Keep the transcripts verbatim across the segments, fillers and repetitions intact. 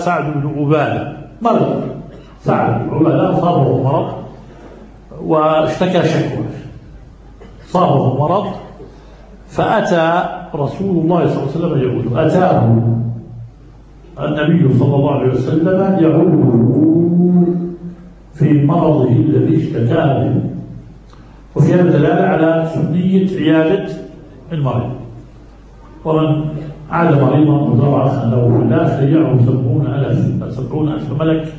سعد بن عبادة مرض. سعد بن عبادة صابه مرض واشتكى شكوى، صابه مرض فأتى رسول الله صلى الله عليه وسلم يعود. أتاه النبي صلى الله عليه وسلم يعود في مرضه الذي اشتكى به، وفي هذا دلالة على سنية عيادة المريض. ومن عاد مريضا وزرع له في الله شيعه سبعون ألف سبعون ألف ملك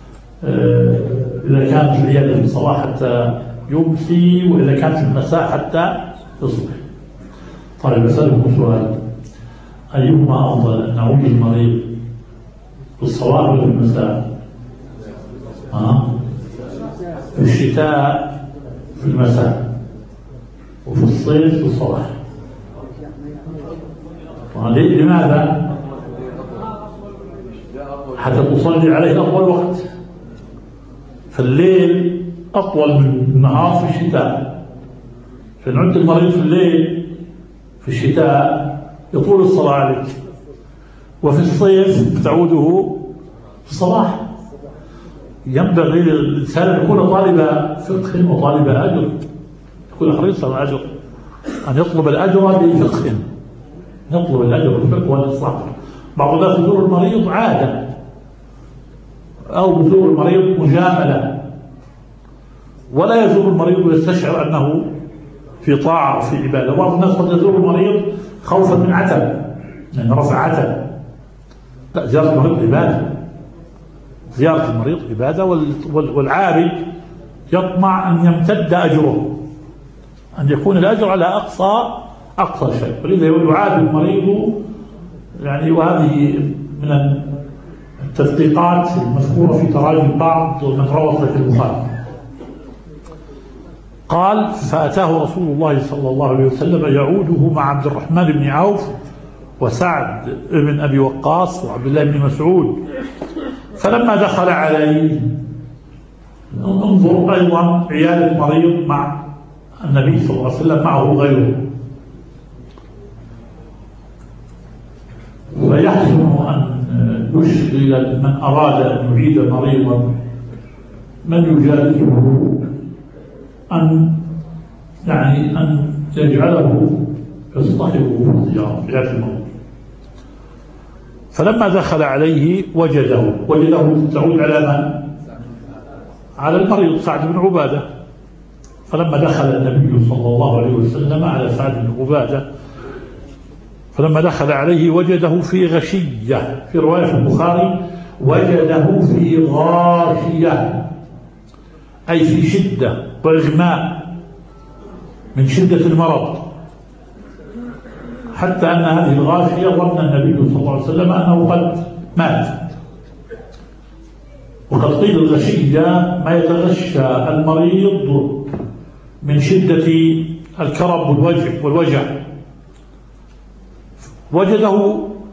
إذا كانت العيادة في الصباح حتى يمسي، وإذا كانت في المساء حتى يصبح. طيب أسألكم سؤال، أيهما أفضل، أن نعود المريض في الصباح ولا في المساء؟ أه؟ في الشتاء في المساء، وفي الصيف في الصباح. لماذا؟ حتى تصلي عليه أطول وقت. فالليل أطول من النهار في الشتاء، فنعد المريض في الليل في الشتاء يطول الصلاة عليك، وفي الصيف تعوده في الصباح. ينبغي للإنسان أن يكون طالب فقه وطالب أجر، يكون حريصا على الأجر، أن يطلب الأجر بفقه، نطلب الأجر بالفقه والإصلاح. بعض الناس يزور المريض عادة، أو يزور المريض مجاملة، ولا يزور المريض ويستشعر أنه في طاعة وفي عبادة. بعض الناس قد يزور المريض خوفا من عتب، يعني رفع عتب. لا، زيارة المريض عبادة، زيارة المريض عبادة، والعابد يطمع أن يمتد أجره، أن يكون الأجر على أقصى أقصى شيء. ولذا يعاد المريض يعني، وهذه من التدقيقات المذكورة في تراجم بعض من روى صحيح البخاري. قال: فأتاه رسول الله صلى الله عليه وسلم يعوده مع عبد الرحمن بن عوف وسعد بن أبي وقاص وعبد الله بن مسعود. فلما دخل عليه، انظر أيضا عيادة مريض مع النبي صلى الله عليه وسلم معه غيره، ويحسن أن يشغل من أراد أن يعيد مريضا من يجالسه، أن يعني أن يجعله يصطحبه في زيارة المريض. فلما دخل عليه وجده وجده تعود على من؟ على المريض سعد بن عبادة. فلما دخل النبي صلى الله عليه وسلم على سعد بن عبادة، فلما دخل عليه وجده في غشية، في رواية في البخاري وجده في غاشية، أي في شدة وإغماء من شدة المرض، حتى أن هذه الغاشية ظن النبي صلى الله عليه وسلم أنه قد مات. وقد قيل الغشية ما يتغشى المريض من شدة الكرب والوجع والوجع. وجده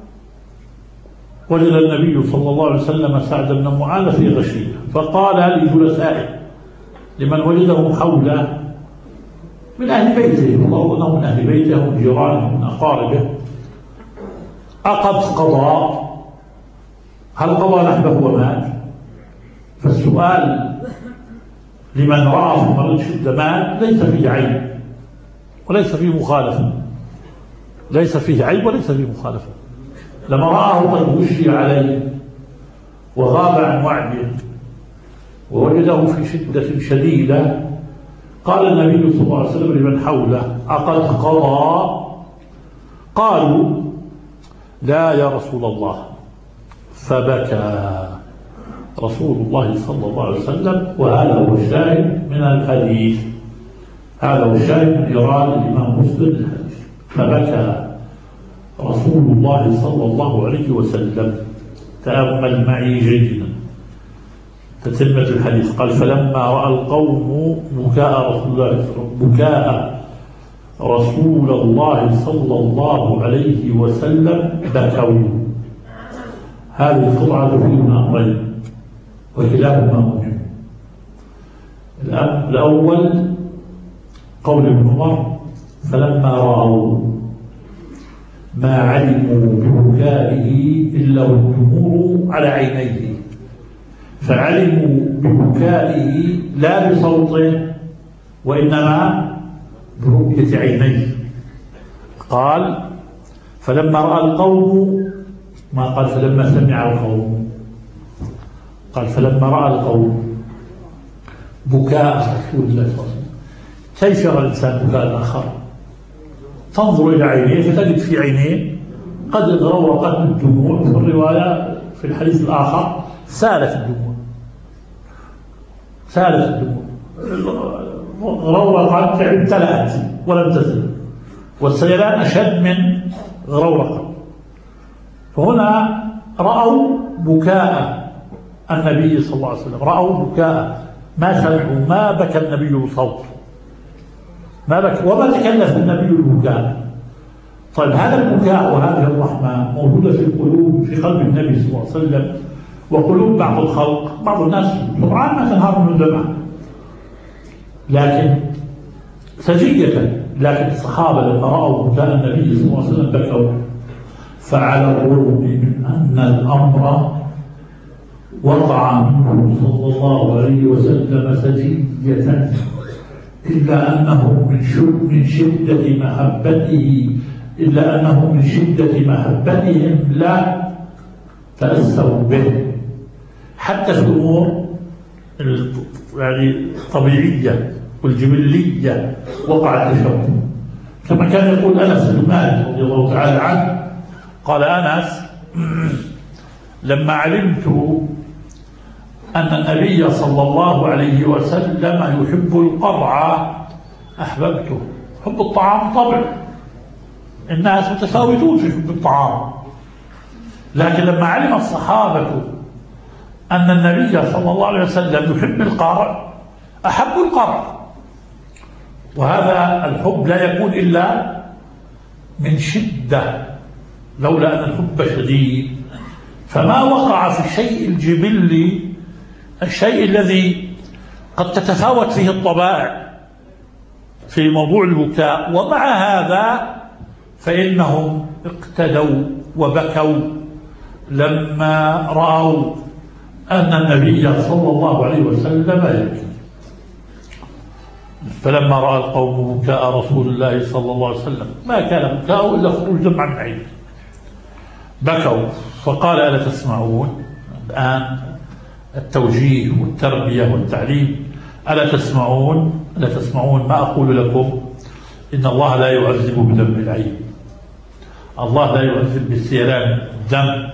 وجد النبي صلى الله عليه وسلم سعد بن معاذ في غشية، فقال لجلسائه، لمن وجده حوله من أهل بيته، الله أنه من أهل بيته ومن جيرانه ومن أقاربه: أقد قضى؟ هل قضى نحبه ومات؟ فالسؤال لمن رأى في المريض شدة مات ليس فيه عيب وليس فيه مخالفة، ليس فيه عيب وليس فيه مخالفة. لما رآه قد غشي عليه وغاب عن وعده ووجده في شدة شديدة، قال النبي صلى الله عليه وسلم لمن حوله: أقد قضى؟ قالوا: لا يا رسول الله. فبكى رسول الله صلى الله عليه وسلم. وهذا هو الشاهد من الحديث، هذا هو الشاهد من إيراد الإمام مسلم الحديث. فبكى رسول الله صلى الله عليه وسلم. تأمل معي جيدا تتمة الحديث. قال: فلما رأى القوم بكاء رسول الله بكاء رسول الله صلى الله عليه وسلم بكوا. هذه القطعة تفيدنا أمرين وكلاهما مهم. الأول قول ابن عمر: فلما رأوا ما علموا ببكائه إلا والجمهور على عينيه، فعلموا ببكائه لا بصوته وإنما برؤية عينيه. قال فلما رأى القوم، ما قال فلما سمع القوم، قال فلما رأى القوم بكاء رسول الله صلى الله عليه وسلم. كيف يرى الإنسان بكاء الآخر؟ تنظر إلى عينيه فتجد في عينيه قد غرقت الدموع، في الرواية في الحديث الآخر سالت الدموع، سالت الدموع، غرقت يعني امتلأت ولم تزل، والسيلان أشد من غرورقة. فهنا رأوا بكاء النبي صلى الله عليه وسلم، رأوا بكاء، ما سمعوا، ما بكى النبي بصوته، ما بكى وما تكلف النبي البكاء. طيب هذا البكاء وهذه الرحمة موجودة في القلوب، في قلب النبي صلى الله عليه وسلم وقلوب بعض الخلق. بعض الناس سرعان ما تنهار من دمع، لكن سجية، لكن الصحابة لما رأوا بكاء النبي صلى الله عليه وسلم بكوا. فعلى الرغم من أن الأمر وقع منه صلى الله عليه وسلم سجية، إلا أنه من من شدة محبته إلا أنه من شدة محبتهم لا تأثروا به، حتى في الأمور يعني الطبيعية والجبلية وقع التشوه. كما كان يقول أنس بن مالك رضي الله تعالى عنه، قال أنس لما علمت أن النبي صلى الله عليه وسلم يحب القرع أحببته. حب الطعام طبع، الناس متفاوتون في حب الطعام، لكن لما علم الصحابة أن النبي صلى الله عليه وسلم يحب القرع أحبوا القرع. وهذا الحب لا يكون إلا من شدة، لولا أن الحب شديد فما وقع في الشيء الجبلي، الشيء الذي قد تتفاوت فيه الطبائع في موضوع البكاء. ومع هذا فإنهم اقتدوا وبكوا لما رأوا أن النبي صلى الله عليه وسلم يبكي. فلما رأى القوم بكاء رسول الله صلى الله عليه وسلم ما كان بكاء إلا خروج دمع من عينه، بكوا. فقال ألا تسمعون؟ الآن التوجيه والتربية والتعليم. ألا تسمعون؟ ألا تسمعون ما أقول لكم؟ إن الله لا يعذب بدمع العين، الله لا يعذب بسيلان الدم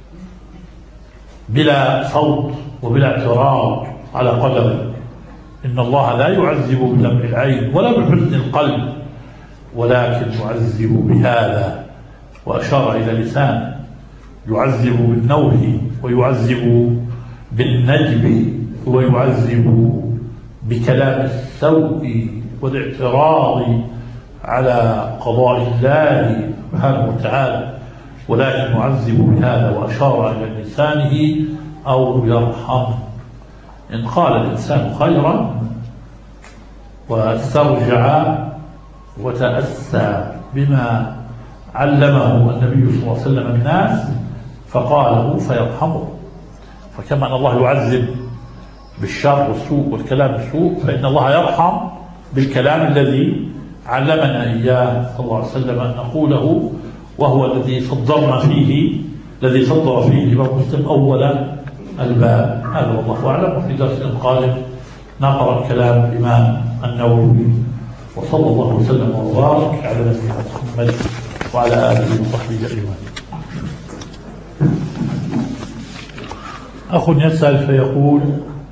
بلا صوت وبلا اعتراض على قدره. إن الله لا يعذب بدمع العين ولا بحزن القلب، ولكن يعذب بهذا، وأشار إلى لسان، يعذب بالنوه ويعذب بالنجب ويعذب بكلام السوء والاعتراض على قضاء الله سبحانه وتعالى، ولكن يعذب بهذا. وأشار إلى لسانه أو يرحم. إن قال الإنسان خيرا واسترجع وتأسى بما علمه النبي صلى الله عليه وسلم الناس فقاله فيرحمه. فكما أن الله يعذب بالشر والسوء والكلام السوء، فإن الله يرحم بالكلام الذي علمنا إياه صلى الله عليه وسلم أن نقوله، وهو الذي صدرنا فيه الذي صدر فيه الإمام مسلم أول الباب. هذا والله أعلم. وفي درس قادم نقرأ كلام الإمام النووي. وصلى الله وسلم وبارك على نبينا محمد وعلى آله وصحبه أجمعين. أخ يسأل فيقول: